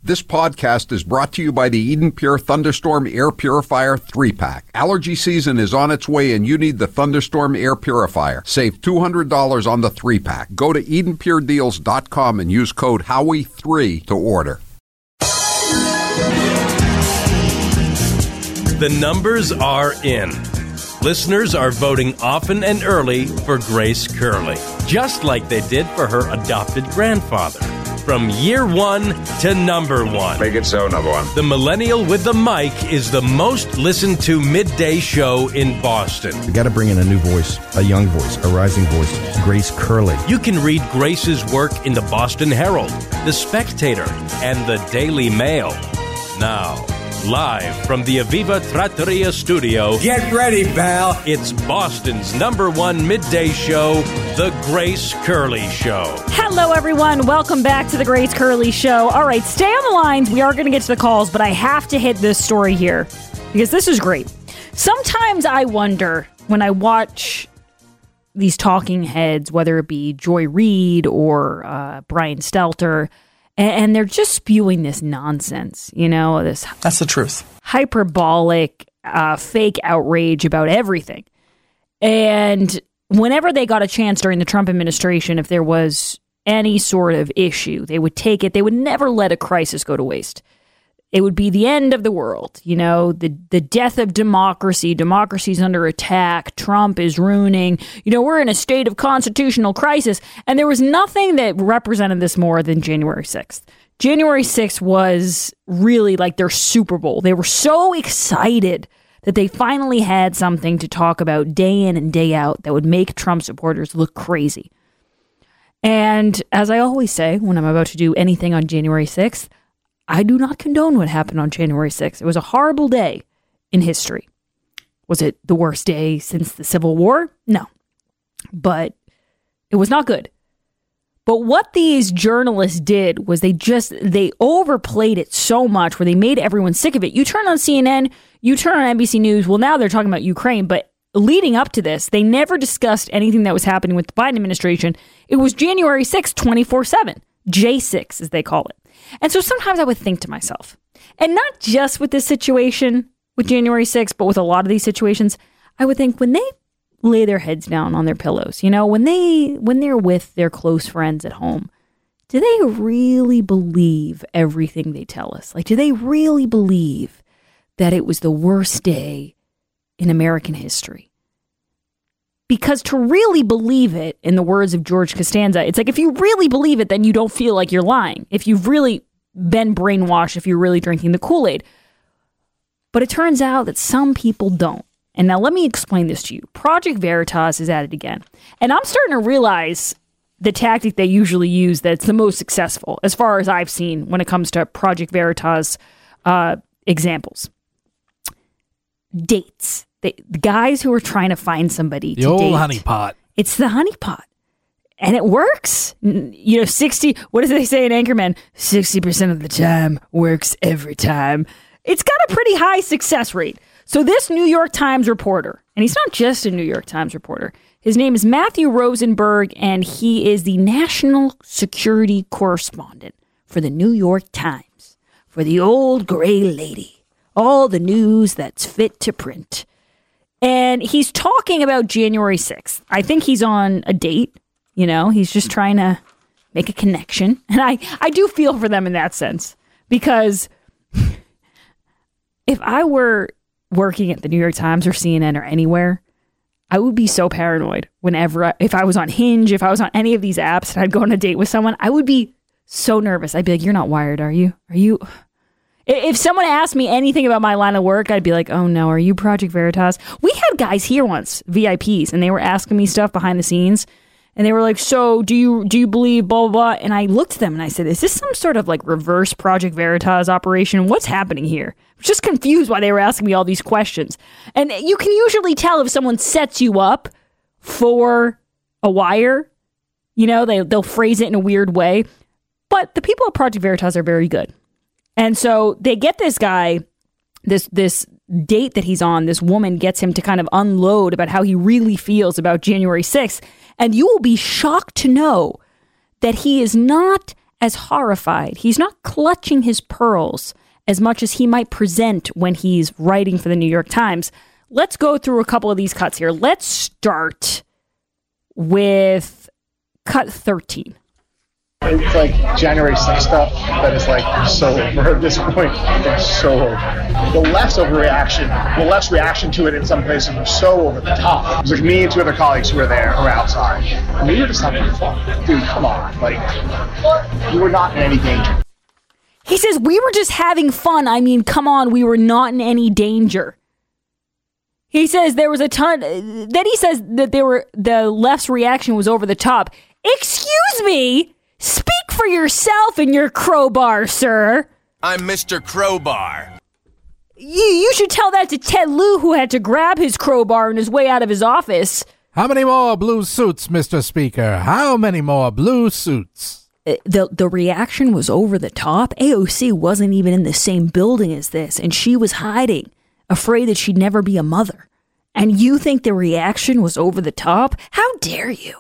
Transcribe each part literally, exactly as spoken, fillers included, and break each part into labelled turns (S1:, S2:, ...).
S1: This podcast is brought to you by the Eden Pure Thunderstorm Air Purifier three pack. Allergy season is on its way and you need the Thunderstorm Air Purifier. Save two hundred dollars on the three pack. Go to eden pure deals dot com and use code Howie three to order.
S2: The numbers are in. Listeners are voting often and early for Grace Curley, just like they did for her adopted grandfather. From year one to number one.
S3: Make it so, number one.
S2: The Millennial with the Mic is the most listened to midday show in Boston.
S4: We got to bring in a new voice, a young voice, a rising voice. It's Grace Curley.
S2: You can read Grace's work in the Boston Herald, The Spectator, and the Daily Mail. Now, live from the Aviva Trattoria studio.
S5: Get ready, pal.
S2: It's Boston's number one midday show, The Grace Curley Show.
S6: Hello, everyone. Welcome back to The Grace Curley Show. All right, stay on the lines. We are going to get to the calls, but I have to hit this story here because this is great. Sometimes I wonder when I watch these talking heads, whether it be Joy Reid or uh, Brian Stelter, and they're just spewing this nonsense, you know, this...
S5: That's the truth.
S6: Hyperbolic, uh, fake outrage about everything. And whenever they got a chance during the Trump administration, if there was any sort of issue, they would take it. They would never let a crisis go to waste. It would be the end of the world, you know, the, the death of democracy. Democracy's under attack. Trump is ruining. You know, we're in a state of constitutional crisis. And there was nothing that represented this more than January sixth. January sixth was really like their Super Bowl. They were so excited that they finally had something to talk about day in and day out that would make Trump supporters look crazy. And as I always say, when I'm about to do anything on January sixth, I do not condone what happened on January sixth. It was a horrible day in history. Was it the worst day since the Civil War? No. But it was not good. But what these journalists did was they just, they overplayed it so much where they made everyone sick of it. You turn on C N N, you turn on N B C News. Well, now they're talking about Ukraine, but leading up to this, they never discussed anything that was happening with the Biden administration. It was January sixth, twenty-four seven. J six, as they call it. And so sometimes I would think to myself, and not just with this situation with January sixth, but with a lot of these situations, I would think when they lay their heads down on their pillows, you know, when they when they're with their close friends at home, do they really believe everything they tell us? Like, do they really believe that it was the worst day in American history? Because to really believe it, in the words of George Costanza, it's like if you really believe it, then you don't feel like you're lying. If you've really been brainwashed, if you're really drinking the Kool-Aid. But it turns out that some people don't. And now let me explain this to you. Project Veritas is at it again. And I'm starting to realize the tactic they usually use that's the most successful, as far as I've seen when it comes to Project Veritas uh, examples. Dates. The, the guys who are trying to find somebody
S7: the
S6: to
S7: old
S6: date.
S7: honeypot.
S6: It's the honeypot. And it works. You know, sixty, what do they say in Anchorman? sixty percent of the time works every time. It's got a pretty high success rate. So this New York Times reporter, and he's not just a New York Times reporter, his name is Matthew Rosenberg, and he is the national security correspondent for the New York Times, for the old gray lady, all the news that's fit to print. And he's talking about January sixth. I think he's on a date. You know, he's just trying to make a connection. And I, I do feel for them in that sense. Because if I were working at the New York Times or C N N or anywhere, I would be so paranoid whenever, I, if I was on Hinge, if I was on any of these apps and I'd go on a date with someone, I would be so nervous. I'd be like, you're not wired, are you? Are you... If someone asked me anything about my line of work, I'd be like, oh no, are you Project Veritas? We had guys here once, V I Ps, and they were asking me stuff behind the scenes. And they were like, so do you do you believe blah, blah, blah? And I looked at them and I said, is this some sort of like reverse Project Veritas operation? What's happening here? I was just confused why they were asking me all these questions. And you can usually tell if someone sets you up for a wire. You know, they, they'll phrase it in a weird way. But the people at Project Veritas are very good. And so they get this guy, this this date that he's on, this woman gets him to kind of unload about how he really feels about January sixth. And you will be shocked to know that he is not as horrified. He's not clutching his pearls as much as he might present when he's writing for the New York Times. Let's go through a couple of these cuts here. Let's start with cut thirteen.
S3: It's like January sixth stuff that is like so over at this point. It's so over. The left's overreaction, the left's reaction to it in some places was so over the top. It was like me and two other colleagues who were there, who were outside. And we were just having fun. Dude, come on. Like, you were not in any danger.
S6: He says, we were just having fun. I mean, come on, we were not in any danger. He says there was a ton. Then he says that there were the left's reaction was over the top. Excuse me? Speak for yourself and your crowbar, sir.
S5: I'm Mister Crowbar.
S6: You you should tell that to Ted Lieu, who had to grab his crowbar on his way out of his office.
S7: How many more blue suits, Mister Speaker? How many more blue suits?
S6: Uh, the the reaction was over the top. A O C wasn't even in the same building as this, and she was hiding, afraid that she'd never be a mother. And you think the reaction was over the top? How dare you?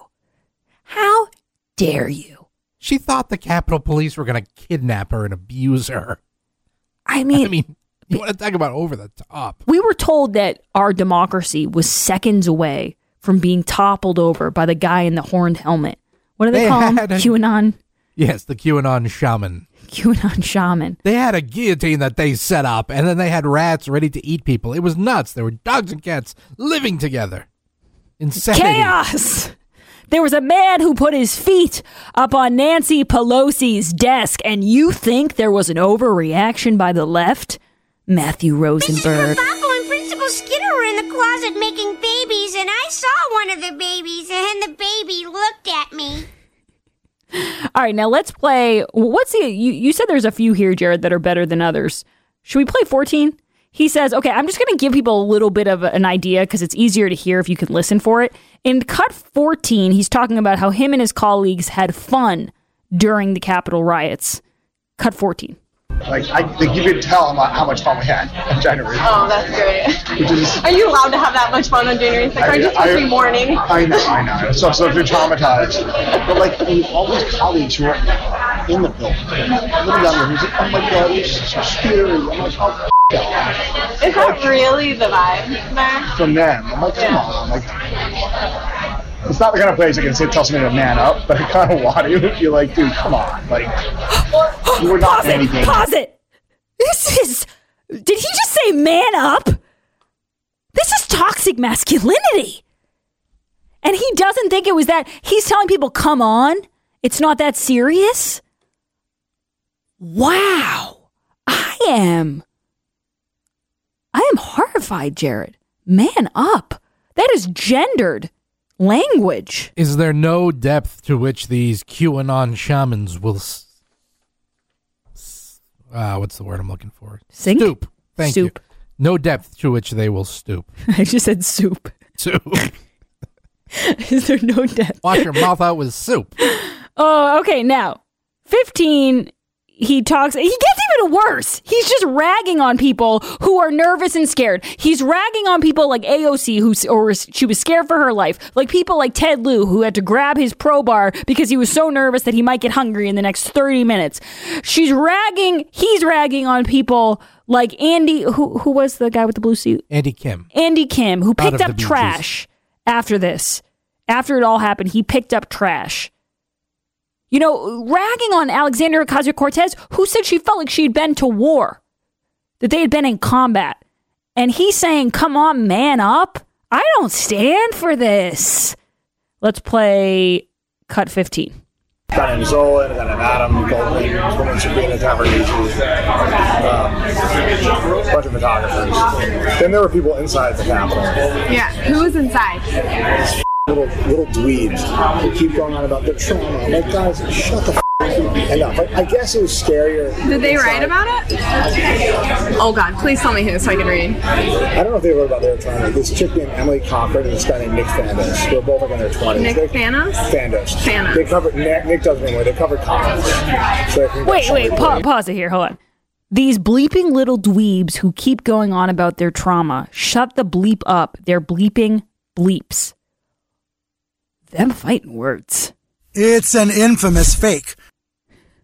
S6: How dare you?
S7: She thought the Capitol Police were going to kidnap her and abuse her.
S6: I mean,
S7: I mean, you want to talk about over the top.
S6: We were told that our democracy was seconds away from being toppled over by the guy in the horned helmet. What do they, they call him? A, QAnon?
S7: Yes, the QAnon shaman.
S6: QAnon shaman.
S7: They had a guillotine that they set up, and then they had rats ready to eat people. It was nuts. There were dogs and cats living together. Insanity.
S6: Chaos! There was a man who put his feet up on Nancy Pelosi's desk, and you think there was an overreaction by the left? Matthew Rosenberg.
S8: Mister Tobacco and Principal Skinner were in the closet making babies, and I saw one of the babies, and the baby looked at me.
S6: All right, now let's play. What's the? You, you said there's a few here, Jared, that are better than others. Should we play fourteen? He says, okay, I'm just going to give people a little bit of an idea because it's easier to hear if you can listen for it. In cut fourteen, he's talking about how him and his colleagues had fun during the Capitol riots. Cut fourteen.
S3: Like, I think you could tell how, how much fun we had on January sixth.
S9: Oh, that's great.
S3: Is,
S9: Are you allowed to have that much fun on January sixth? Aren't you supposed to be mourning?
S3: I know, I know. So, so if you're traumatized. But, like, I mean, all these colleagues who are in the building, a little younger, who's like, oh my God, this is so scary. I'm like, oh, f***
S9: Is that like, really the vibe there?
S3: From them. I'm like, come yeah. on. Like, it's not the kind of place I can say, tell somebody to man up, but I kind of want to. You're like, dude, come on. Like, you were not
S6: pause
S3: in anything.
S6: It, pause it. This is, did he just say man up? This is toxic masculinity. And he doesn't think it was that. He's telling people, come on. It's not that serious. Wow. I am. I am horrified, Jared. Man up. That is gendered language.
S7: Is there no depth to which these QAnon shamans will s- uh, what's the word I'm looking for?
S6: Sink?
S7: Stoop. Thank
S6: Stoop.
S7: you. No depth to which they will stoop.
S6: I just said soup.
S7: Soup.
S6: Is there no depth?
S7: Wash your mouth out with soup.
S6: Oh, okay. Now, fifteen, he talks, he gets even worse. He's just ragging on people who are nervous and scared. He's ragging on people like A O C, who or she was scared for her life. Like people like Ted Lieu, who had to grab his pro bar because he was so nervous that he might get hungry in the next thirty minutes. She's ragging, he's ragging on people like Andy, who who was the guy with the blue suit?
S7: Andy Kim.
S6: Andy Kim, who picked up
S7: Bee Gees.
S6: trash after this. After it all happened, he picked up trash. You know, ragging on Alexandria Ocasio-Cortez, who said she felt like she had been to war, that they had been in combat. And he's saying, come on, man up. I don't stand for this. Let's play cut fifteen.
S3: Got in Zola, got in Adam, Goldman, Woman Sabrina Tavernese, um, a bunch of photographers. Then there were people inside the Capitol.
S9: Yeah, who was inside?
S3: Little little dweebs who keep going on about their trauma. I'm like, guys, shut the f*** enough. Like, I guess it was scarier.
S9: Did they write about it? Oh God, please tell me who so I can read.
S3: I don't know if they wrote about their trauma. This chick named Emily Cochran and this guy named Nick Fandos. They were both like in their twenties.
S9: Nick
S3: they,
S9: Fandos?
S3: Fandos.
S9: Fandos.
S3: They covered, Nick, Nick doesn't anymore. They covered college. So
S6: wait, wait, pa- pause it here. Hold on. These bleeping little dweebs who keep going on about their trauma, shut the bleep up. They're bleeping bleeps. Them fighting words.
S10: It's an infamous fake.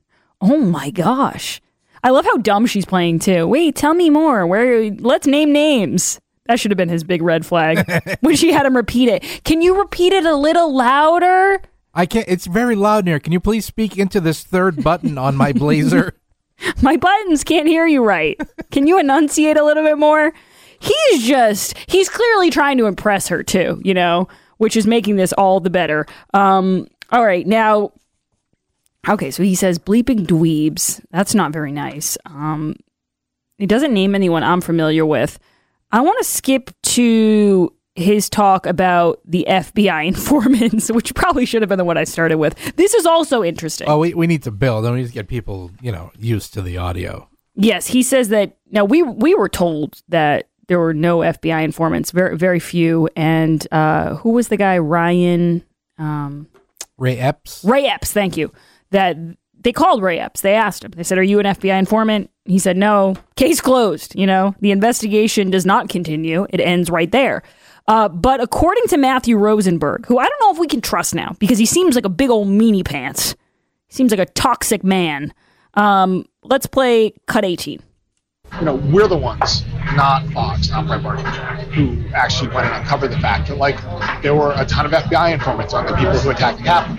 S6: Oh my gosh. I love how dumb she's playing too. Wait, tell me more. Where? Let's name names. That should have been his big red flag when she had him repeat it. Can you repeat it a little louder?
S7: I can't. It's very loud in here. Can you please speak into this third button on my blazer?
S6: My buttons can't hear you right. Can you enunciate a little bit more? He's just, he's clearly trying to impress her too, you know, which is making this all the better. Um, all right, now, okay, so he says bleeping dweebs. That's not very nice. Um, he doesn't name anyone I'm familiar with. I want to skip to his talk about the F B I informants, which probably should have been the one I started with. This is also interesting.
S7: Oh, we, we need to build, and we need to get people, you know, used to the audio.
S6: Yes, he says that, now we we were told that there were no F B I informants, very very few, and uh, who was the guy, Ryan? Um,
S7: Ray Epps?
S6: Ray Epps, thank you. That they called Ray Epps. They asked him. They said, are you an F B I informant? He said, no. Case closed. You know, the investigation does not continue. It ends right there. Uh, but according to Matthew Rosenberg, who I don't know if we can trust now because he seems like a big old meanie pants. He seems like a toxic man. Um, let's play cut eighteen.
S3: You know, we're the ones, not Fox, not Breitbart, who actually went and uncovered the fact that, like, there were a ton of F B I informants on the people who attacked the Capitol.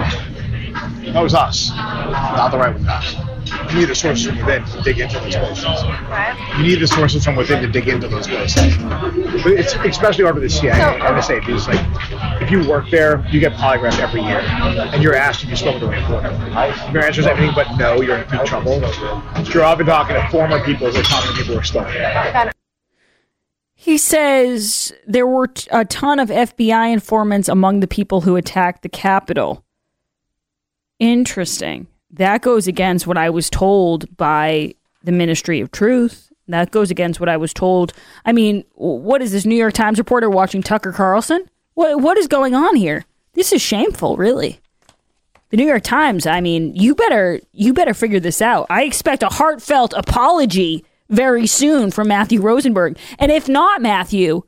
S3: That was us, not the right wing guys. You need the sources from within to dig into those places. You need the sources from within to dig into those places. But it's especially over the C I A, N S A, because, like, if you work there, you get polygraphed every year, and you're asked if you've spoken to a reporter. If your answer is anything but no, you're in deep trouble. You're often talking to former people who are talking to people who are still there.
S6: He says there were t- a ton of F B I informants among the people who attacked the Capitol. Interesting. That goes against what I was told by the Ministry of Truth. That goes against what I was told. I mean, what is this New York Times reporter watching Tucker Carlson? What What is going on here? This is shameful, really. The New York Times, I mean, you better you better figure this out. I expect a heartfelt apology very soon from Matthew Rosenberg. And if not, Matthew,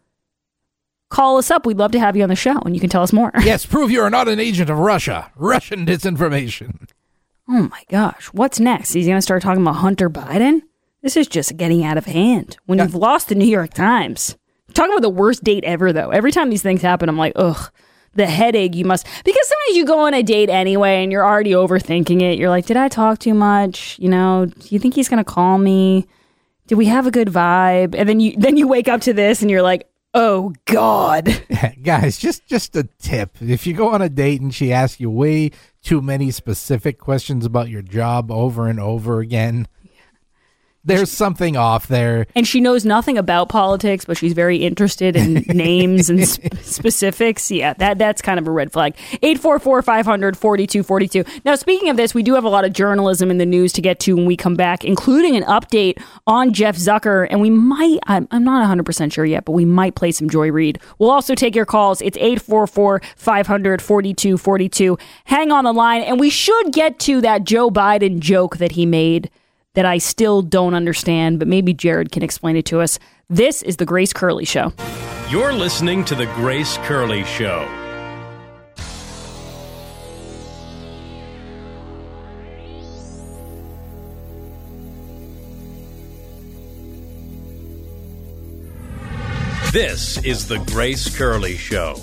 S6: call us up. We'd love to have you on the show, and you can tell us more.
S7: Yes, prove you are not an agent of Russia. Russian disinformation.
S6: Oh my gosh, what's next? He's going to start talking about Hunter Biden? This is just getting out of hand. When yeah. you've lost the New York Times. Talking about the worst date ever, though. Every time these things happen, I'm like, ugh, the headache you must... Because sometimes you go on a date anyway, and you're already overthinking it. You're like, did I talk too much? You know, do you think he's going to call me? Did we have a good vibe? And then you then you wake up to this, and you're like, oh, God.
S7: Guys, just, just a tip. If you go on a date and she asks you way too many specific questions about your job over and over again, there's something off there.
S6: And she knows nothing about politics, but she's very interested in names and sp- specifics. Yeah, that that's kind of a red flag. eight four four, five hundred, forty-two forty-two. Now, speaking of this, we do have a lot of journalism in the news to get to when we come back, including an update on Jeff Zucker. And we might, I'm, I'm not one hundred percent sure yet, but we might play some Joy Reid. We'll also take your calls. It's eight four four, five hundred, forty-two forty-two. Hang on the line. And we should get to that Joe Biden joke that he made that I still don't understand, but maybe Jared can explain it to us. This is The Grace Curley Show.
S2: You're listening to The Grace Curley Show. This is The Grace Curley Show.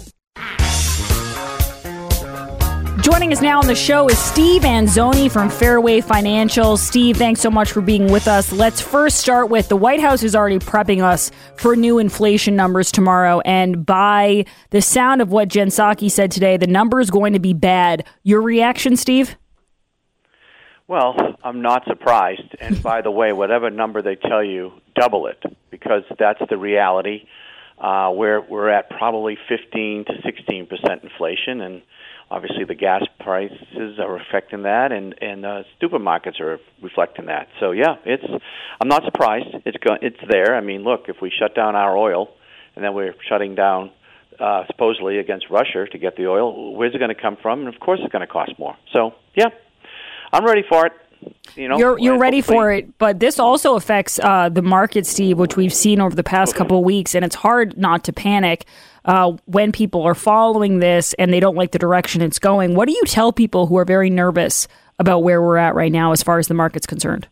S6: Joining us now on the show is Steve Anzoni from Fairway Financial. Steve, thanks so much for being with us. Let's first start with the White House is already prepping us for new inflation numbers tomorrow. And by the sound of what Jen Psaki said today, the number is going to be bad. Your reaction, Steve?
S10: Well, I'm not surprised. And by the way, whatever number they tell you, double it, because that's the reality. Uh, we're, we're at probably fifteen to sixteen percent inflation, and obviously, the gas prices are affecting that, and and uh, supermarkets are reflecting that. So yeah, it's. I'm not surprised. It's go, It's there. I mean, look, if we shut down our oil, and then we're shutting down uh, supposedly against Russia to get the oil, where's it going to come from? And of course, it's going to cost more. So yeah, I'm ready for it. You know,
S6: you're you're ready for it, but this also affects uh, the market, Steve, which we've seen over the past couple of weeks, and it's hard not to panic. uh, when people are following this and they don't like the direction it's going. What do you tell people who are very nervous about where we're at right now as far as the market's concerned?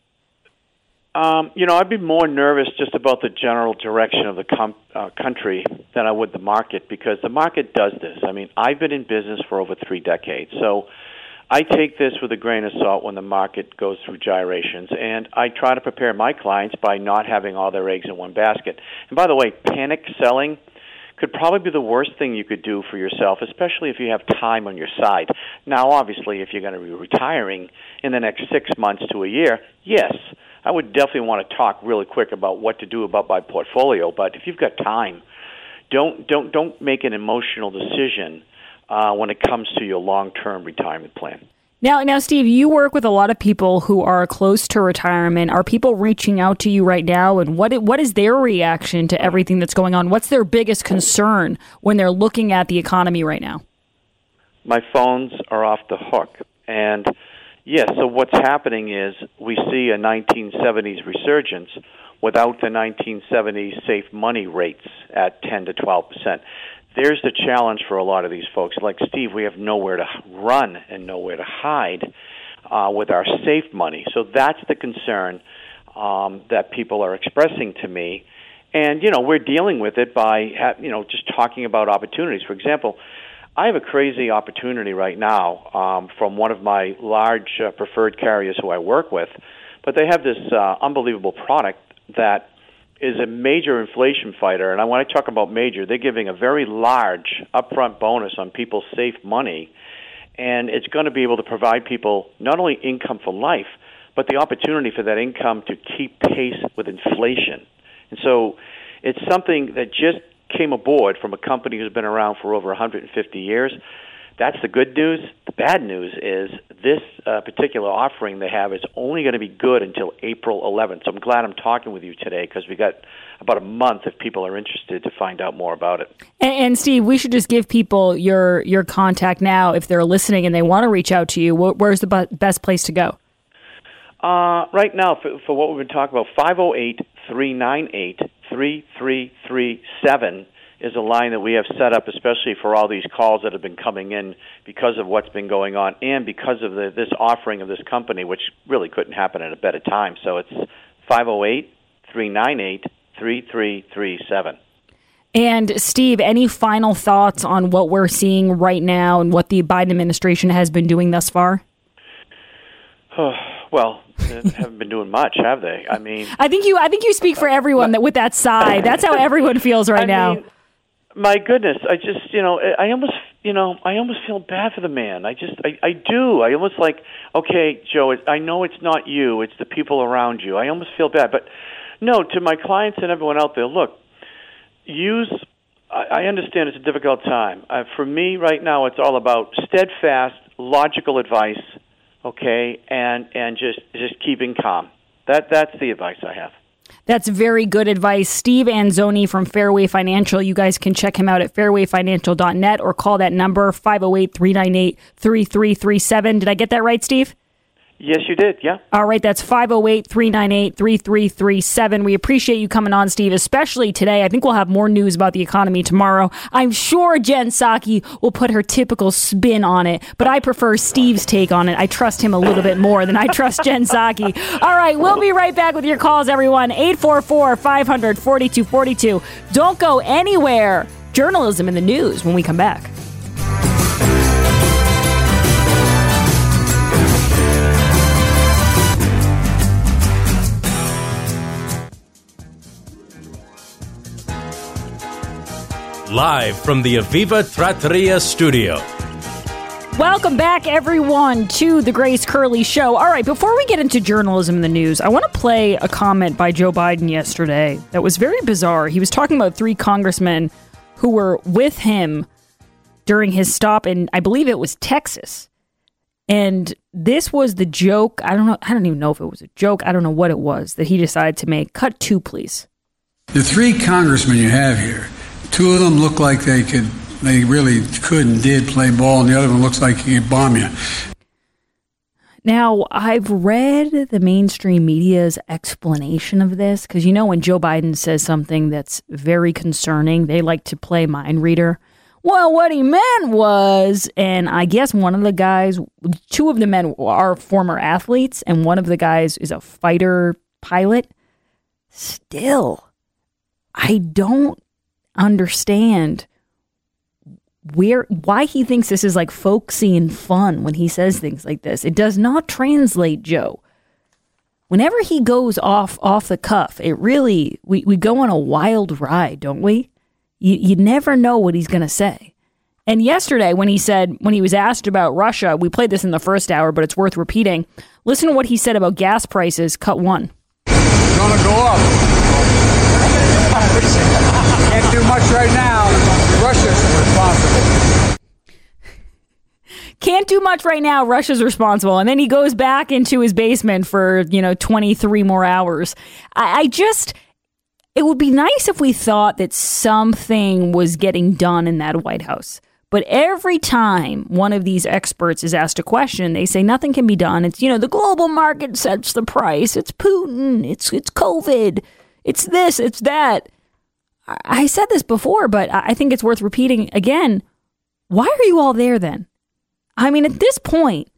S10: Um, you know, I'd be more nervous just about the general direction of the com- uh, country than I would the market, because the market does this. I mean, I've been in business for over three decades, so I take this with a grain of salt when the market goes through gyrations, and I try to prepare my clients by not having all their eggs in one basket. And by the way, panic selling could probably be the worst thing you could do for yourself, especially if you have time on your side. Now, obviously, if you're going to be retiring in the next six months to a year, yes, I would definitely want to talk really quick about what to do about my portfolio. But if you've got time, don't don't don't make an emotional decision uh, when it comes to your long-term retirement plan.
S6: Now, now, Steve, you work with a lot of people who are close to retirement. Are people reaching out to you right now, and what what is their reaction to everything that's going on? What's their biggest concern when they're looking at the economy right now?
S10: My phones are off the hook, and yes, so what's happening is we see a nineteen seventies resurgence without the nineteen seventies safe money rates at ten to twelve percent. There's the challenge for a lot of these folks. Like Steve, we have nowhere to run and nowhere to hide uh, with our safe money. So that's the concern um, that people are expressing to me. And, you know, we're dealing with it by, you know, just talking about opportunities. For example, I have a crazy opportunity right now um, from one of my large uh, preferred carriers who I work with, but they have this uh, unbelievable product that is a major inflation fighter. And when I talk about major, they're giving a very large upfront bonus on people's safe money, and it's going to be able to provide people not only income for life, but the opportunity for that income to keep pace with inflation. And so it's something that just came aboard from a company who's been around for over one hundred fifty years. That's the good news. The bad news is this uh, particular offering they have is only going to be good until April eleventh. So I'm glad I'm talking with you today, because we got about a month if people are interested to find out more about it.
S6: And, and Steve, we should just give people your your contact now if they're listening and they want to reach out to you. Where's the b- best place to go?
S10: Uh, right now, for, for what we've been talking about, five oh eight, three nine eight, three three three seven is a line that we have set up especially for all these calls that have been coming in because of what's been going on and because of the, this offering of this company, which really couldn't happen at a better time. So it's five oh eight, three nine eight, three three three seven.
S6: And Steve, any final thoughts on what we're seeing right now and what the Biden administration has been doing thus far?
S10: Well, they haven't been doing much, have they? I mean,
S6: I think you I think you speak for everyone that with that sigh. That's how everyone feels right
S10: I
S6: now.
S10: Mean, my goodness, I just, you know, I almost, you know, I almost feel bad for the man. I just, I, I do. I almost like, okay, Joe, it, I know it's not you, it's the people around you. I almost feel bad. But no, to my clients and everyone out there, look, use, I, I understand it's a difficult time. Uh, for me right now, it's all about steadfast, logical advice, okay, and, and just, just keeping calm. That That's the advice I have.
S6: That's very good advice. Steve Anzoni from Fairway Financial. You guys can check him out at fairway financial dot net or call that number, five oh eight, three nine eight, three three three seven. Did I get that right, Steve?
S10: Yes, you did, yeah.
S6: All right, that's five oh eight, three nine eight, three three three seven. We appreciate you coming on, Steve, especially today. I think we'll have more news about the economy tomorrow. I'm sure Jen Psaki will put her typical spin on it, but I prefer Steve's take on it. I trust him a little bit more than I trust Jen Psaki. All right, we'll be right back with your calls, everyone. eight four four, five hundred, forty-two forty-two. Don't go anywhere. Journalism in the news when we come back.
S2: Live from the Aviva Trattoria studio.
S6: Welcome back, everyone, to the Grace Curley Show. All right, before we get into journalism in the news, I want to play a comment by Joe Biden yesterday that was very bizarre. He was talking about three congressmen who were with him during his stop in, I believe it was Texas. And this was the joke. I don't know. I don't even know if it was a joke. I don't know what it was that he decided to make. Cut two, please.
S11: The three congressmen you have here, two of them look like they could, they really could and did play ball, and the other one looks like he could bomb you.
S6: Now, I've read the mainstream media's explanation of this, because, you know, when Joe Biden says something that's very concerning, they like to play mind reader. Well, what he meant was, and I guess one of the guys, two of the men are former athletes, and one of the guys is a fighter pilot. Still, I don't understand where why he thinks this is like folksy and fun when he says things like this. It does not translate, Joe. Whenever he goes off off the cuff, it really we, we go on a wild ride, don't we? You you never know what he's going to say. And yesterday when he said when he was asked about Russia, we played this in the first hour, but it's worth repeating. Listen to what he said about gas prices. Cut one.
S12: It's going to go up. Can't do much right now. Russia's responsible.
S6: Can't do much right now. Russia's responsible. And then he goes back into his basement for, you know, twenty-three more hours. I, I just, it would be nice if we thought that something was getting done in that White House. But every time one of these experts is asked a question, they say nothing can be done. It's, you know, the global market sets the price. It's Putin. It's, it's COVID. It's this. It's that. I said this before, but I think it's worth repeating again. Why are you all there then? I mean, at this point,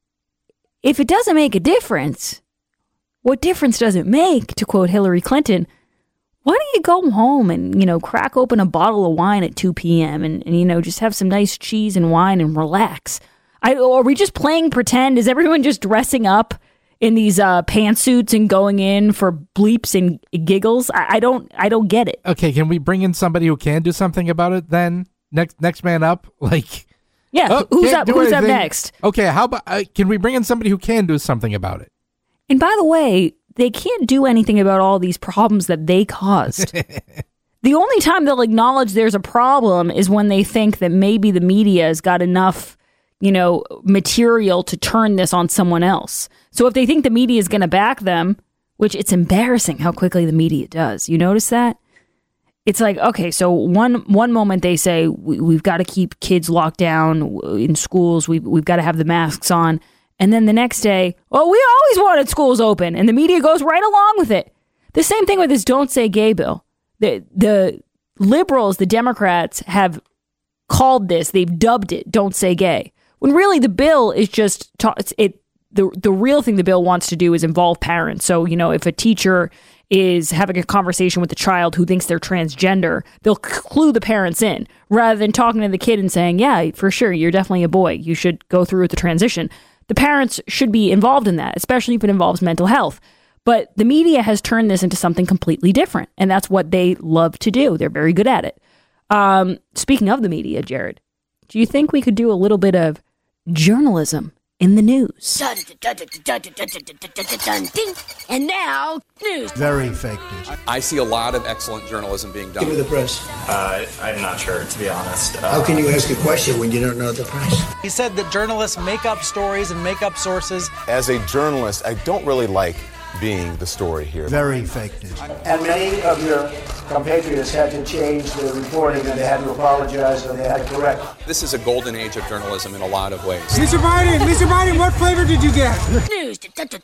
S6: if it doesn't make a difference, what difference does it make, to quote Hillary Clinton? Why don't you go home and, you know, crack open a bottle of wine at two p.m. and, and, you know, just have some nice cheese and wine and relax? I, are we just playing pretend? Is everyone just dressing up in these uh, pantsuits and going in for bleeps and giggles? I, I don't I don't get it.
S7: Okay, can we bring in somebody who can do something about it then? Next next man up? Like,
S6: yeah,
S7: oh,
S6: who's up Who's
S7: anything.
S6: up next?
S7: Okay, how about, uh, can we bring in somebody who can do something about it?
S6: And by the way, they can't do anything about all these problems that they caused. The only time they'll acknowledge there's a problem is when they think that maybe the media has got enough, you know, material to turn this on someone else. So if they think the media is going to back them, which it's embarrassing how quickly the media does. You notice that? It's like, okay, so one one moment they say we, we've got to keep kids locked down in schools. We've, we've got to have the masks on. And then the next day, well, we always wanted schools open. And the media goes right along with it. The same thing with this Don't Say Gay bill. The, the liberals, the Democrats, have called this, they've dubbed it Don't Say Gay. When really the bill is just, ta- it. The, the real thing the bill wants to do is involve parents. So, you know, if a teacher is having a conversation with a child who thinks they're transgender, they'll clue the parents in rather than talking to the kid and saying, yeah, for sure, you're definitely a boy. You should go through with the transition. The parents should be involved in that, especially if it involves mental health. But the media has turned this into something completely different. And that's what they love to do. They're very good at it. Um, speaking of the media, Jared, do you think we could do a little bit of journalism in the news?
S13: And now, news.
S14: Very fake news.
S15: I see a lot of excellent journalism being done.
S14: Give me the press.
S16: Uh, I'm not sure, to be honest. Uh,
S14: How can you ask a question when you don't know the press?
S17: He said that journalists make up stories and make up sources.
S18: As a journalist, I don't really like being the story here.
S14: Very fake news.
S19: And many of your compatriots had to change their reporting, and they had to apologize, and they had to correct.
S15: This is a golden age of journalism in a lot of ways.
S12: Mister Biden, Mister Biden, what flavor did you get?
S13: News.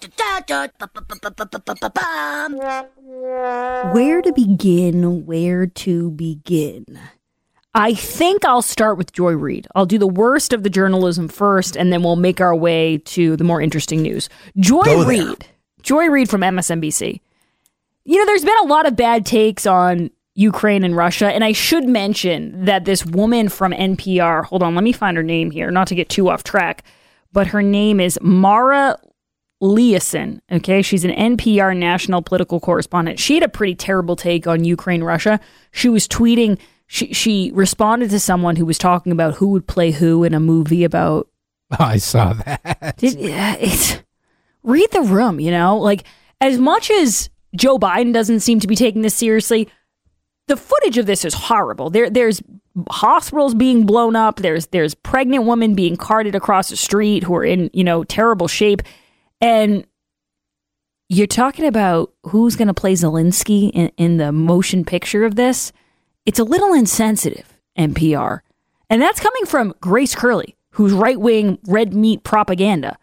S6: Where to begin? Where to begin? I think I'll start with Joy Reid. I'll do the worst of the journalism first, and then we'll make our way to the more interesting news. Joy Reid. Joy Reid from M S N B C. You know, there's been a lot of bad takes on Ukraine and Russia, and I should mention that this woman from N P R, hold on, let me find her name here, not to get too off track, but her name is Mara Liasson, okay? She's an N P R national political correspondent. She had a pretty terrible take on Ukraine, Russia. She was tweeting, she, she responded to someone who was talking about who would play who in a movie about...
S7: Oh, I saw that.
S6: Did, uh, it's... Read the room, you know? Like, as much as Joe Biden doesn't seem to be taking this seriously, the footage of this is horrible. There, There's hospitals being blown up. There's there's pregnant women being carted across the street who are in, you know, terrible shape. And you're talking about who's going to play Zelensky in, in the motion picture of this. It's a little insensitive, N P R. And that's coming from Grace Curley, who's right-wing red meat propaganda.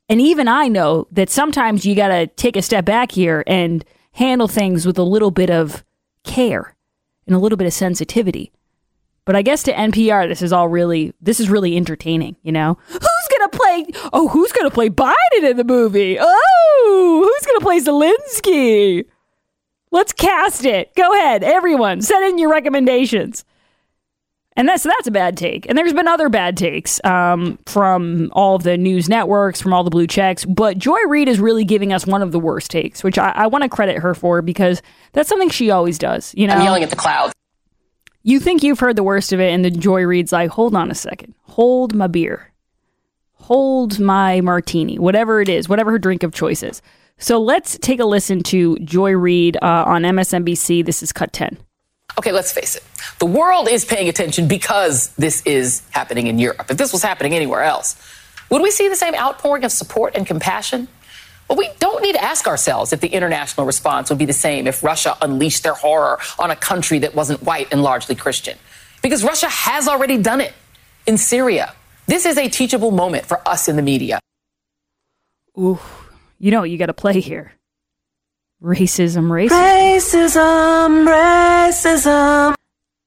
S6: And even I know that sometimes you got to take a step back here and handle things with a little bit of care and a little bit of sensitivity. But I guess to N P R, this is all really, this is really entertaining, you know? Who's going to play, oh, who's going to play Biden in the movie? Oh, who's going to play Zelensky? Let's cast it. Go ahead, everyone, send in your recommendations. And that's, that's a bad take. And there's been other bad takes um, from all of the news networks, from all the blue checks. But Joy Reid is really giving us one of the worst takes, which I, I want to credit her for because that's something she always does. You know,
S20: I'm yelling at the clouds.
S6: You think you've heard the worst of it, and then Joy Reid's like, hold on a second. Hold my beer. Hold my martini. Whatever it is, whatever her drink of choice is. So let's take a listen to Joy Reid uh, on M S N B C. This is cut ten.
S20: Okay, let's face it. The world is paying attention because this is happening in Europe. If this was happening anywhere else, would we see the same outpouring of support and compassion? Well, we don't need to ask ourselves if the international response would be the same if Russia unleashed their horror on a country that wasn't white and largely Christian. Because Russia has already done it in Syria. This is a teachable moment for us in the media.
S6: Ooh, you know what you got to play here. Racism, racism.
S21: Racism, racism.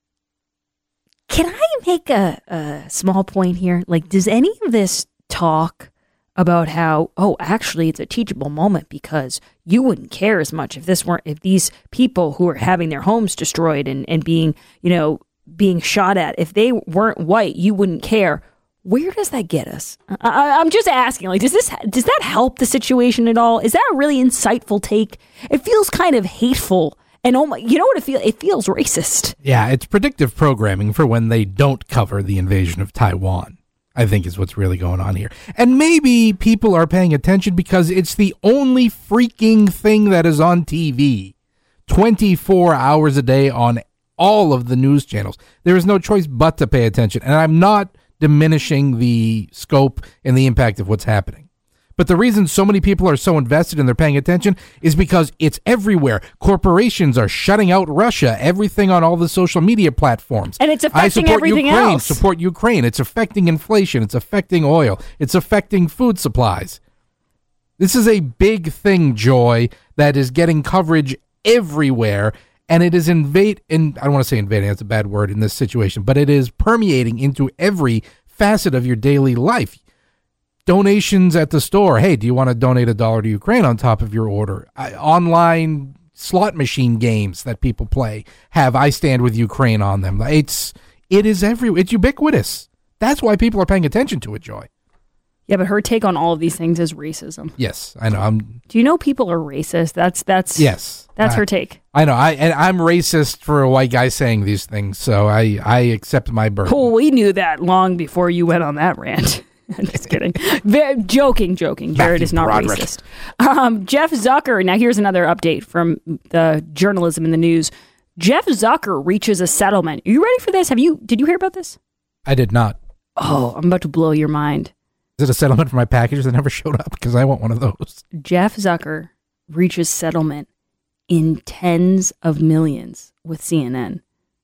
S6: Can I make a, a small point here? Like, does any of this talk about how, oh, actually it's a teachable moment because you wouldn't care as much if this weren't, if these people who are having their homes destroyed and, and being, you know, being shot at, if they weren't white, you wouldn't care. Where does that get us? I, I'm just asking, like, does this, does that help the situation at all? Is that a really insightful take? It feels kind of hateful. And oh my, you know what it feels? It feels racist.
S7: Yeah, it's predictive programming for when they don't cover the invasion of Taiwan, I think is what's really going on here. And maybe people are paying attention because it's the only freaking thing that is on T V twenty-four hours a day on all of the news channels. There is no choice but to pay attention. And I'm not diminishing the scope and the impact of what's happening. But the reason so many people are so invested and they're paying attention is because it's everywhere. Corporations are shutting out Russia, everything on all the social media platforms.
S6: And it's affecting
S7: I support
S6: everything
S7: Ukraine,
S6: else.
S7: Support Ukraine. It's affecting inflation. It's affecting oil. It's affecting food supplies. This is a big thing, Joy, that is getting coverage everywhere. And it is invade, and I don't want to say invading, that's a bad word in this situation, but it is permeating into every facet of your daily life. Donations at the store. Hey, do you want to donate a dollar to Ukraine on top of your order? I, online slot machine games that people play have I Stand With Ukraine on them. It's, it is everywhere. It's ubiquitous. That's why people are paying attention to it, Joy.
S6: Yeah, but her take on all of these things is racism.
S7: Yes, I know. I'm.
S6: Do you know people are racist? That's that's
S7: yes.
S6: That's
S7: I,
S6: her take.
S7: I know. I and I'm racist for a white guy saying these things, so I I accept my burden.
S6: Oh, we knew that long before you went on that rant. I'm just kidding. Very, joking, joking. Jared
S7: Matthew
S6: is not
S7: Broderick.
S6: racist. Um, Jeff Zucker. Now here's another update from the journalism in the news. Jeff Zucker reaches a settlement. Are you ready for this? Have you? Did you hear about this?
S7: I did not.
S6: Oh, I'm about to blow your mind.
S7: Is it a settlement for my package that never showed up? Because I want one of those.
S6: Jeff Zucker reaches settlement in tens of millions with C N N.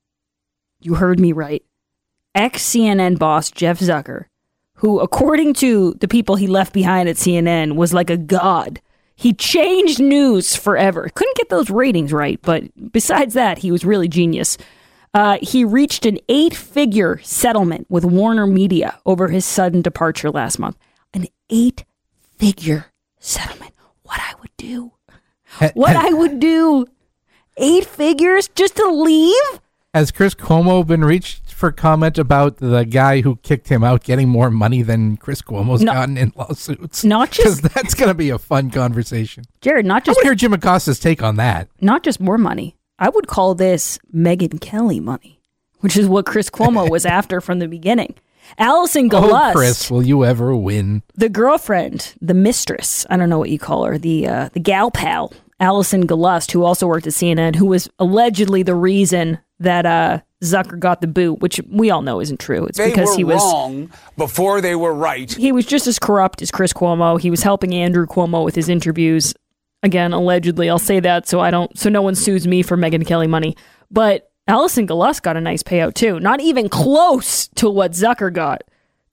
S6: You heard me right. Ex-C N N boss Jeff Zucker, who, according to the people he left behind at C N N, was like a god. He changed news forever. Couldn't get those ratings right, but besides that, he was really genius. Uh, he reached an eight-figure settlement with Warner Media over his sudden departure last month. An eight-figure settlement. What I would do. What I would do. Eight figures just to leave?
S7: Has Chris Cuomo been reached for comment about the guy who kicked him out getting more money than Chris Cuomo's
S6: No,
S7: gotten in lawsuits?
S6: Not just...
S7: Because that's going to be a fun conversation.
S6: Jared, not just...
S7: I want to hear Jim Acosta's take on that.
S6: Not just more money. I would call this Megyn Kelly money, which is what Chris Cuomo was after from the beginning. Allison Galust.
S7: Oh, Chris, will you ever win?
S6: The girlfriend, the mistress, I don't know what you call her, the uh, the gal pal, Allison Galust, who also worked at C N N, who was allegedly the reason that uh, Zucker got the boot, which we all know isn't true. It's
S12: they
S6: because
S12: were
S6: he was
S12: wrong before they were right.
S6: He was just as corrupt as Chris Cuomo. He was helping Andrew Cuomo with his interviews. Again, allegedly, I'll say that so I don't, so no one sues me for Megyn Kelly money. But Allison Galust got a nice payout too. Not even close to what Zucker got.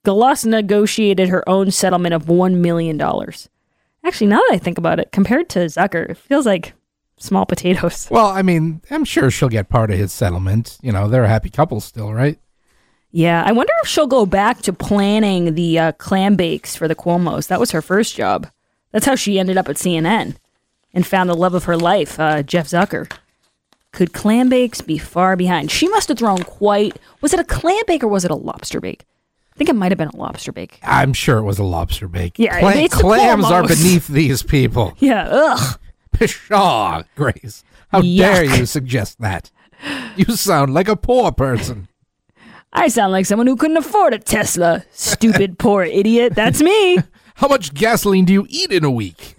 S6: Gluss negotiated her own settlement of one million dollars. Actually, now that I think about it, compared to Zucker, it feels like small potatoes.
S7: Well, I mean, I'm sure she'll get part of his settlement. You know, they're a happy couple still, right?
S6: Yeah, I wonder if she'll go back to planning the uh, clam bakes for the Cuomos. That was her first job. That's how she ended up at C N N and found the love of her life, uh, Jeff Zucker. Could clam bakes be far behind? She must have thrown quite... Was it a clam bake or was it a lobster bake? I think it might have been a lobster bake.
S7: I'm sure it was a lobster bake.
S6: Yeah,
S7: Cla-
S6: it's
S7: clams
S6: the
S7: are beneath these people.
S6: Yeah, ugh.
S7: Pshaw, Grace. How
S6: Yuck.
S7: dare you suggest that? You sound like a poor person.
S6: I sound like someone who couldn't afford a Tesla. Stupid, poor idiot. That's me.
S7: How much gasoline do you eat in a week?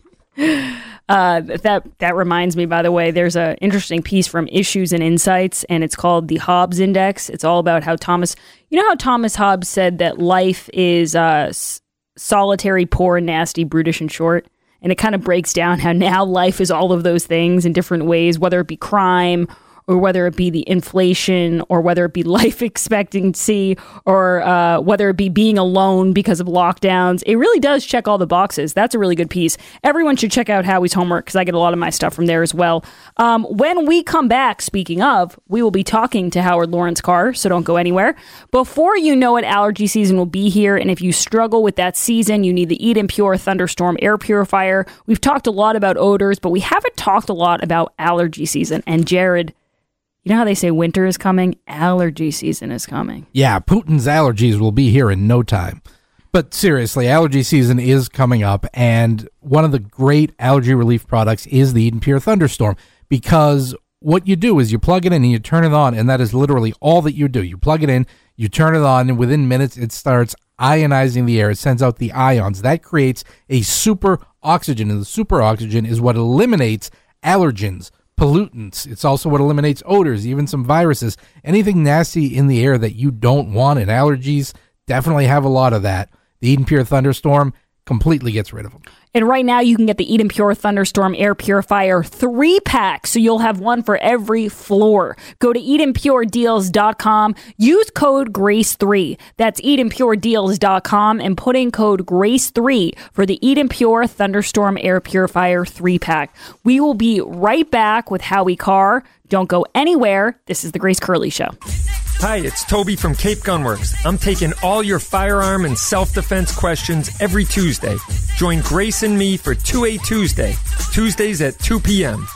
S6: Uh, that that reminds me, by the way, there's an interesting piece from Issues and Insights, and it's called the Hobbes Index. It's all about how Thomas, you know how Thomas Hobbes said that life is uh, s- solitary, poor, nasty, brutish, and short? And it kind of breaks down how now life is all of those things in different ways, whether it be crime or whether it be the inflation, or whether it be life expectancy, or uh, whether it be being alone because of lockdowns. It really does check all the boxes. That's a really good piece. Everyone should check out Howie's Homework, because I get a lot of my stuff from there as well. Um, when we come back, speaking of, we will be talking to Howard Lawrence Carr, so don't go anywhere. Before you know it, allergy season will be here, and if you struggle with that season, you need the Eden Pure Thunderstorm Air Purifier. We've talked a lot about odors, but we haven't talked a lot about allergy season. And Jared, you know how they say winter is coming? Allergy season is coming.
S7: Yeah, Putin's allergies will be here in no time. But seriously, allergy season is coming up, and one of the great allergy relief products is the Eden Pure Thunderstorm, because what you do is you plug it in and you turn it on, and that is literally all that you do. You plug it in, you turn it on, and within minutes it starts ionizing the air. It sends out the ions. That creates a super oxygen, and the super oxygen is what eliminates allergens, pollutants. It's also what eliminates odors, even some viruses. Anything nasty in the air that you don't want, and allergies definitely have a lot of that. The Eden Pure Thunderstorm completely gets rid of them.
S6: And right now you can get the Eden Pure Thunderstorm Air Purifier three pack, so you'll have one for every floor. Go to eden pure deals dot com, use code grace three. That's eden pure deals dot com, and put in code grace three for the Eden Pure Thunderstorm Air Purifier three pack. We will be right back with Howie Carr. Don't go anywhere. This is the Grace Curley Show.
S1: Hi, it's Toby from Cape Gunworks. I'm taking all your firearm and self-defense questions every Tuesday. Join Grace and me for two A Tuesday, Tuesdays at two p.m.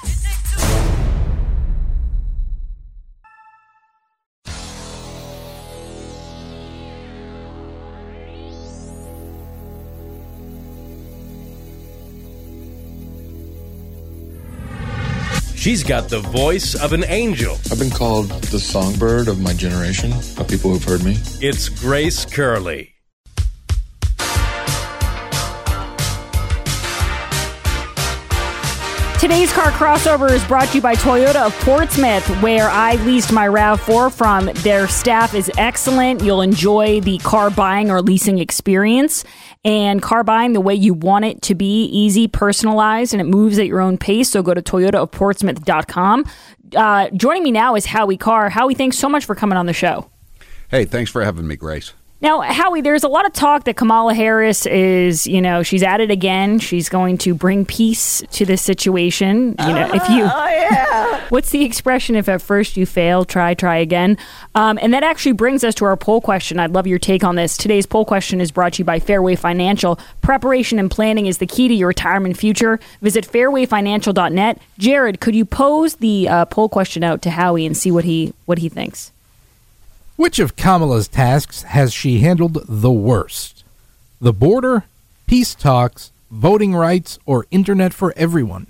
S2: She's got the voice of an angel.
S22: I've been called the songbird of my generation, of people who've heard me.
S2: It's Grace Curley.
S6: Today's car crossover is brought to you by Toyota of Portsmouth, where I leased my RAV four from. Their staff is excellent. You'll enjoy the car buying or leasing experience. And car buying the way you want it to be, easy, personalized, and it moves at your own pace. So go to toyota of portsmouth dot com. Uh, joining me now is Howie Carr. Howie, thanks so much for coming on the show.
S23: Hey, thanks for having me, Grace.
S6: Now, Howie, there's a lot of talk that Kamala Harris is, you know, she's at it again. She's going to bring peace to this situation. You know, if you,
S13: oh, yeah.
S6: What's the expression? If at first you fail, try, try again. Um, and that actually brings us to our poll question. I'd love your take on this. Today's poll question is brought to you by Fairway Financial. Preparation and planning is the key to your retirement future. Visit fairway financial dot net. Jared, could you pose the uh, poll question out to Howie and see what he what he thinks?
S7: Which of Kamala's tasks has she handled the worst? The border, peace talks, voting rights, or internet for everyone?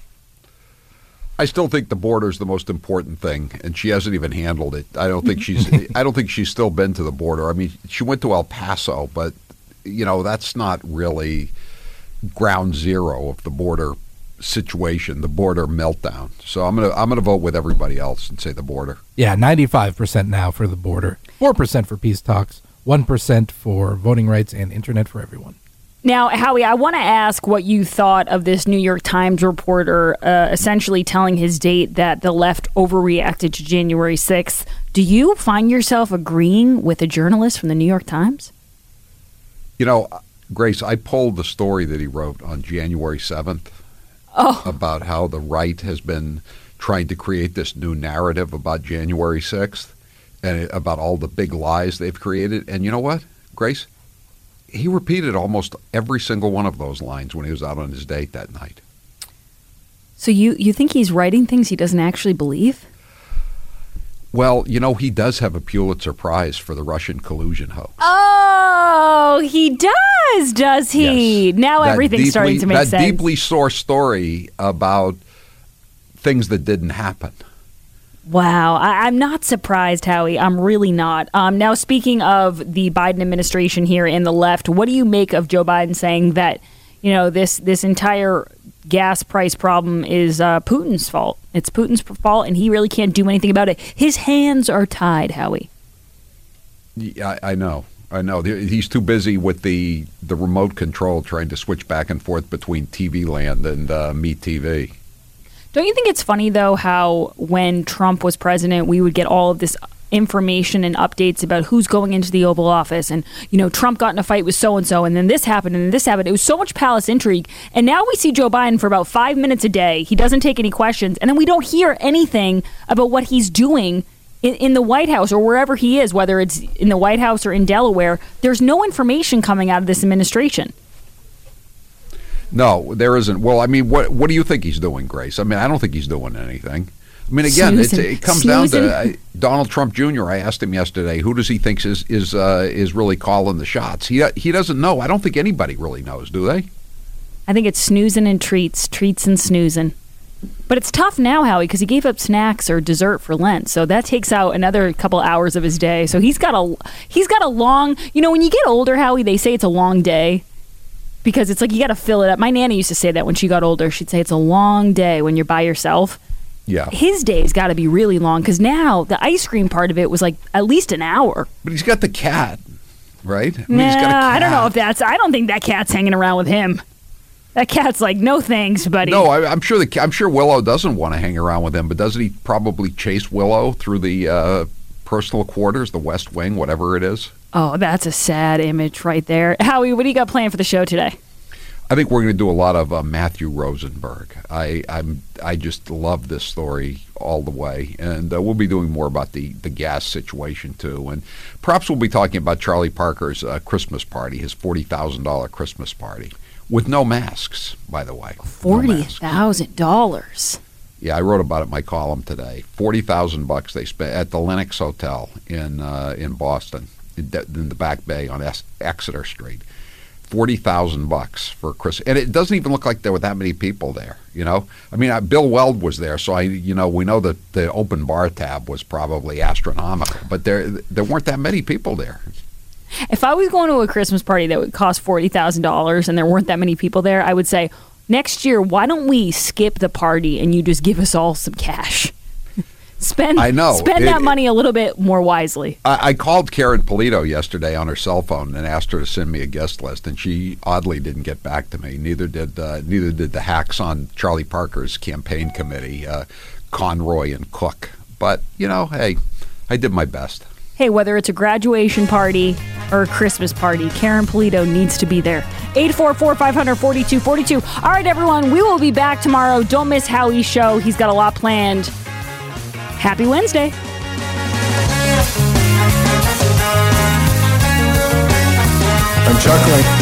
S23: I still think the border is the most important thing, and she hasn't even handled it. I don't think she's. I don't think she's still been to the border. I mean, she went to El Paso, but you know that's not really ground zero of the border situation, the border meltdown. So I'm gonna I'm gonna vote with everybody else and say the border.
S7: Yeah, ninety-five percent now for the border, four percent for peace talks, one percent for voting rights and internet for everyone.
S6: Now, Howie, I want to ask what you thought of this New York Times reporter uh, essentially telling his date that the left overreacted to January sixth. Do you find yourself agreeing with a journalist from the New York Times?
S23: You know, Grace, I pulled the story that he wrote on January seventh
S6: oh.
S23: about how the right has been trying to create this new narrative about January sixth and about all the big lies they've created. And you know what, Grace? He repeated almost every single one of those lines when he was out on his date that night.
S6: So you, you think he's writing things he doesn't actually believe?
S23: Well, you know, he does have a Pulitzer Prize for the Russian collusion hoax.
S6: Oh, he does, does he?
S23: Yes.
S6: Now
S23: That
S6: everything's
S23: deeply,
S6: starting to make
S23: that
S6: sense.
S23: That deeply sourced story about things that didn't happen.
S6: Wow. I, I'm not surprised, Howie. I'm really not. Um, now, speaking of the Biden administration here in the left, what do you make of Joe Biden saying that, you know, this, this entire gas price problem is uh, Putin's fault? It's Putin's fault, and he really can't do anything about it. His hands are tied, Howie.
S23: Yeah, I, I know. I know. He's too busy with the, the remote control trying to switch back and forth between T V Land and uh, MeTV.
S6: Don't you think it's funny, though, how when Trump was president, we would get all of this information and updates about who's going into the Oval Office, and, you know, Trump got in a fight with so-and-so, and then this happened, and this happened. It was so much palace intrigue. And now we see Joe Biden for about five minutes a day. He doesn't take any questions, and then we don't hear anything about what he's doing in, in the White House or wherever he is, whether it's in the White House or in Delaware. There's no information coming out of this administration.
S23: No, there isn't. Well, I mean, what what do you think he's doing, Grace? I mean, I don't think he's doing anything. I mean, again, it's, it comes Snoozing. down to uh, Donald Trump Junior I asked him yesterday, who does he think is is uh, is really calling the shots? He he doesn't know. I don't think anybody really knows, do they?
S6: I think it's snoozing and treats, treats and snoozing. But it's tough now, Howie, because he gave up snacks or dessert for Lent, so that takes out another couple hours of his day. So he's got a he's got a long. You know, when you get older, Howie, they say it's a long day. Because it's like you got to fill it up. My Nana used to say that when she got older. She'd say it's a long day when you're by yourself.
S23: Yeah.
S6: His day's got to be really long because now the ice cream part of it was like at least an hour.
S23: But he's got the cat, right? I mean,
S6: nah,
S23: he's got a cat.
S6: I don't know if that's. I don't think that cat's hanging around with him. That cat's like, no thanks, buddy.
S23: No, I, I'm sure the I'm sure Willow doesn't want to hang around with him, but doesn't he probably chase Willow through the uh, personal quarters, the West Wing, whatever it is?
S6: Oh, that's a sad image right there. Howie, what do you got planned for the show today?
S23: I think we're going to do a lot of uh, Matthew Rosenberg. I I'm I just love this story all the way, and uh, we'll be doing more about the, the gas situation too, and perhaps we'll be talking about Charlie Parker's uh, Christmas party, his forty thousand dollar Christmas party, with no masks, by the way.
S6: Forty thousand dollars.
S23: Yeah, I wrote about it in my column today. Forty thousand bucks they spent at the Lenox Hotel in uh, in Boston, in, de- in the Back Bay on es- Exeter Street. Forty thousand bucks for Christmas, and it doesn't even look like there were that many people there. You know, I mean, uh, Bill Weld was there, so I, you know, we know that the open bar tab was probably astronomical, but there there weren't that many people there.
S6: If I was going to a Christmas party that would cost forty thousand dollars and there weren't that many people there, I would say, next year, why don't we skip the party and you just give us all some cash? Spend
S23: I know.
S6: Spend
S23: It-
S6: that money a little bit more wisely.
S23: I, I called Karen Polito yesterday on her cell phone and asked her to send me a guest list, and she oddly didn't get back to me. Neither did uh, neither did the hacks on Charlie Parker's campaign committee, uh, Conroy and Cook. But you know, hey, I did my best.
S6: Hey, whether it's a graduation party or a Christmas party, Karen Polito needs to be there. eight four four, five hundred, forty-two forty-two. All right, everyone, we will be back tomorrow. Don't miss Howie's show. He's got a lot planned. Happy Wednesday.
S4: I'm chuckling.